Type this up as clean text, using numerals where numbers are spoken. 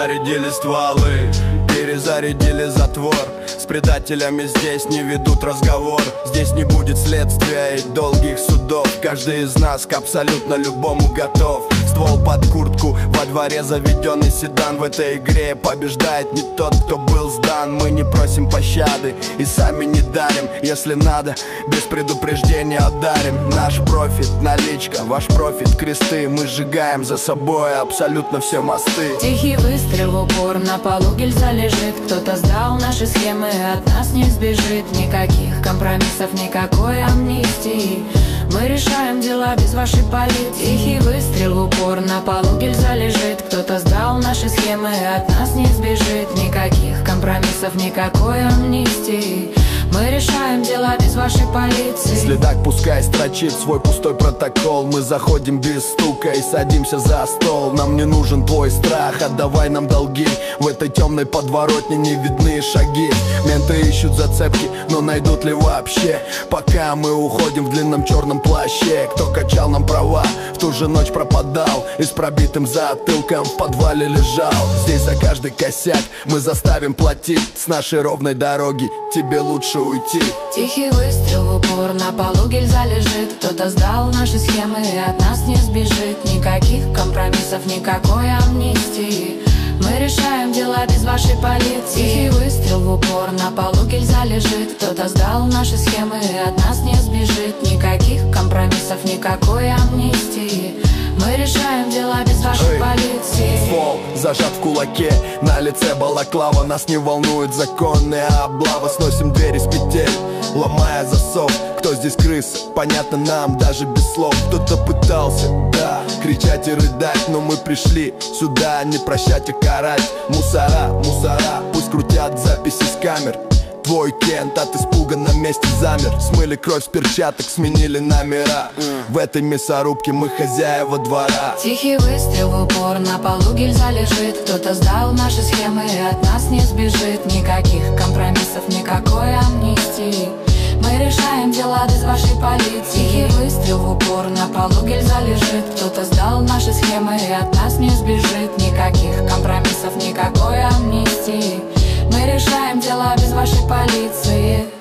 зарядили стволы, перезарядили затвор. С предателями здесь не ведут разговор. Здесь не будет следствия и долгих судов. Каждый из нас к абсолютно любому готов. Ствол под куртку, во дворе заведенный седан. В этой игре побеждает не тот, кто был сдан. Мы не просим пощады и сами не дарим. Если надо, без предупреждения ударим. Наш профит, наличка, ваш профит, кресты. Мы сжигаем за собой абсолютно все мосты. Тихий выстрел в упор, на полу гильза лежит. Кто-то сдал наши схемы, от нас не сбежит. Никаких компромиссов, никакой амнистии. Мы решаем дела без вашей полиции. Тихий выстрел в упор, на полу гильза лежит. Кто-то сдал наши схемы, от нас не сбежит. Никаких компромиссов, никакой амнистии. Мы решаем дела без вашей полиции. Следак пускай строчит свой пустой протокол. Мы заходим без стука и садимся за стол. Нам не нужен твой страх, отдавай нам долги. В этой темной подворотне не видны шаги. Менты ищут зацепки, но найдут ли вообще? Пока мы уходим в длинном черном плаще. Кто качал нам права, в ту же ночь пропадал и с пробитым затылком в подвале лежал. Здесь за каждый косяк мы заставим платить. С нашей ровной дороги тебе лучше уйти. Тихий выстрел в упор, на полу гильза лежит. Кто-то сдал наши схемы и от нас не сбежит. Никаких компромиссов, никакой амнистии. Мы решаем дела без вашей полиции. Тихий выстрел в упор, на полу гильза лежит. Кто-то сдал наши схемы и от нас не сбежит. Никаких компромиссов, никакой амнистии. Мы решаем дела без вашей полиции. Ствол зажат в кулаке, на лице балаклава. Нас не волнует законная облава. Сносим двери с петель, ломая засов. Кто здесь крыса, понятно нам даже без слов. Кто-то пытался, да, кричать и рыдать, но мы пришли сюда не прощать, а карать. Мусора, мусора, пусть крутят записи с камер. Твой Кент от испуга на месте замер. Смыли кровь с перчаток, сменили номера. В этой мясорубке мы хозяева двора. Тихий выстрел в упор, на полу гильза лежит. Кто-то сдал наши схемы и от нас не сбежит. Никаких компромиссов, никакой амнистии. Мы решаем дела без вашей полиции. Тихий выстрел в упор, на полу гильза лежит. Кто-то сдал наши схемы и от нас не сбежит. Никаких компромиссов, никакой амнистии. Мы решаем дела без вашей полиции.